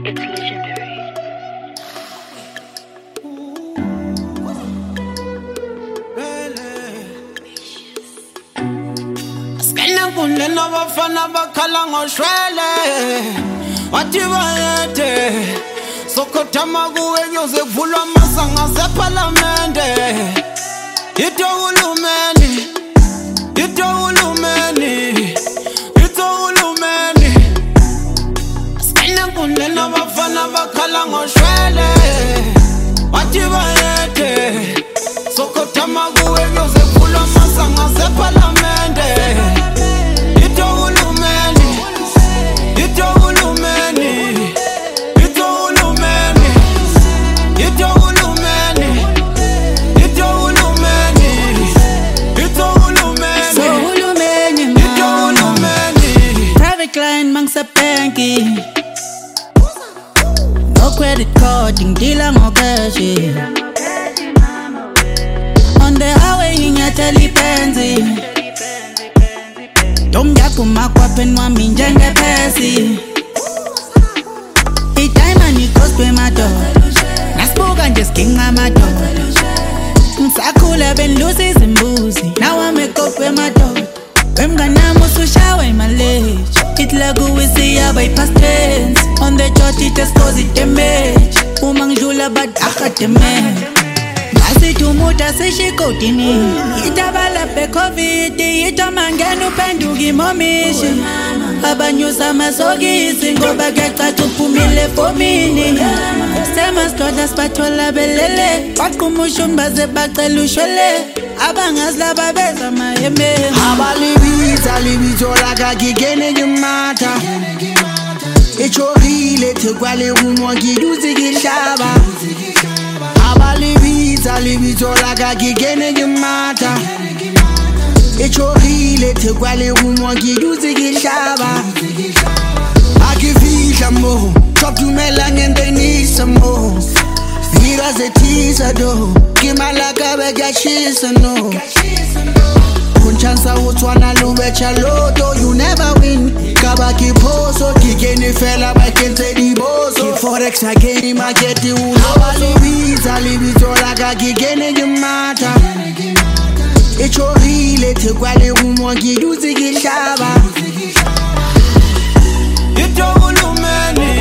It's legendary. Skena kunle nabafana bakhala ngoshwele wathi bayethe sokothama kuwe nyoze kuvulwa amasanga seParliamente ito hulumeni Skena kunle nabafana bakhala ngoshwele wathi bayethe sokothama kuwe nyoze kuvulwa amasanga seParliamente ito hulumeni Private client mangsa banking no credit card dealer ngo cash on the highway ingatheli penzi Domyaku makwapen wami njengephesi Idiamond ikoswe madoda Nasibuka nje skinga amadoda Ngisakhula benlusa izimbuzi Now amekopwe madoda Wemnganamu usushawe imaleji Itla kuwisiya by past tense On the chart itescozi damage Uma ngidlula badakha damage Asithumuta sishikotini Itabala pe COVID Itamangena upenduka imomishi Abanyusa amasokisi ngoba kuyacaca uphumile fomini Semasikhoda siphathola belele Baqhumusha baze bacela ushwele Abangazi laba beza amaheme Libizwa kakigene ngimata Echokile thekwale umwa ngiyuzi ngihlaba Libizwa kakigene ngimata Echokile thekwale umwa ngiyuzi ngihlaba Akifihla mo Chokumela ngende need some more Vira zetisa do Kimalaka begashisa no Kunchansa utwana lubecha loto You never win Kabaki poso Kikeni fella bakenze diboso Forex ageni mageti uloso Libizwa laka kikene ngimata Echokile thekwale umwa ngiyuzi ngihlaba Ito hulumeni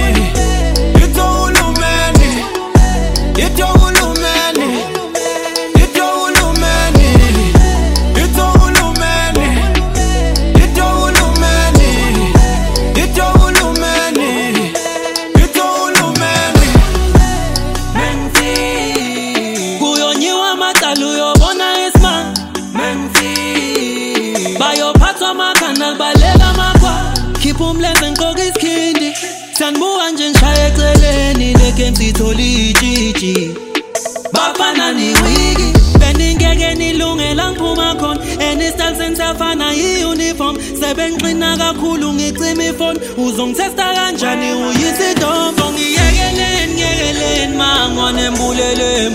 Kuyonyiwa matalu yobona isma Bayo patwa makana balela makwa Kipumleze nkoga iskindi Sanbuwa nje nshaya eceleni Leke msitholi ijiji Bafana ni wigi Beningeke nilungela ngiphuma khona Any style sensafana yi-uniform Sebenqina kakhulu ngicima ifone Uzongitesta kanjani uyisidofo Ngiyekeleni mangwane mbulele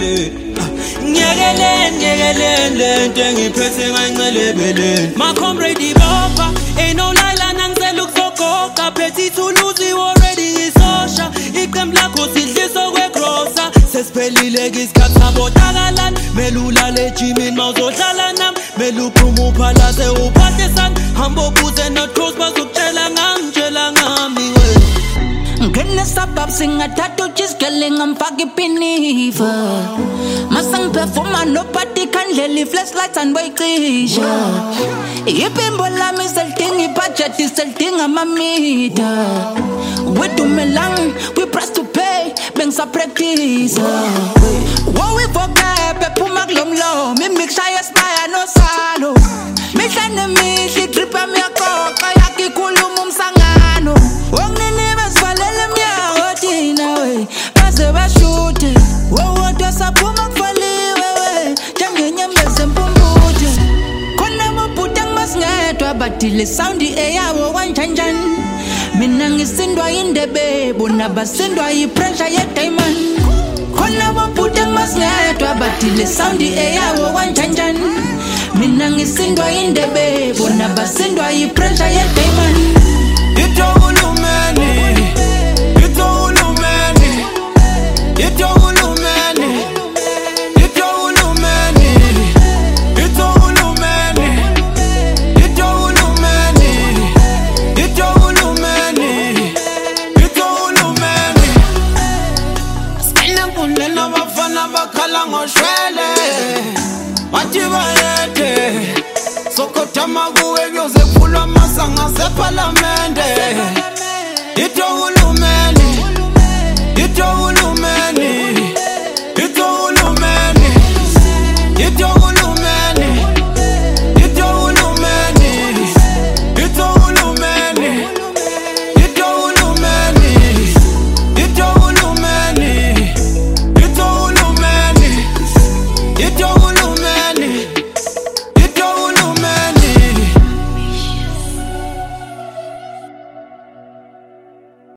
Ngiyekeleni lento engiphethe ngancelebeleni My comrade bopha Ain't no lila nangisela ukusogoqa Phethi thuluzi you already ngisosha Iqembu lakho sidliso kwegrosa Sesiphelile kisikhathi sabotakalani Melula lejimini mawuzohlala nami Meluphuma uphalaze uphahlesani Hamba ubuze not cross bazokutshela ngami we Ngene sabab singathatha ujisikele ngamfaka ipinifa Masang performa nobody kandlela flashlights and wayicisha Ipimbo lami selidinga ibudget selidinga amamita Wedumelang we press to pay bengisa practice Wo we forget bephuma kulomlo mimixha yesibaya nosalo Mihla nemihle drip yami yakoqa yakikhuluma umsangano Onginini besivalele emnyango thina we baze bashute Wodwa saphuma kufaliwe we njengenyembezi empumputhe Khona mabhuti angimasingedwa badile sound eyabo kanjanjani Mina ngisindwa indebe bona basindwa yipressure ye-diamond Khona mabhuti angimasingedwa badile sound eyabo kanjanjani Mina ngisindwa indebe bona basindwa yipressure ye-diamond Ito hulumeni Ito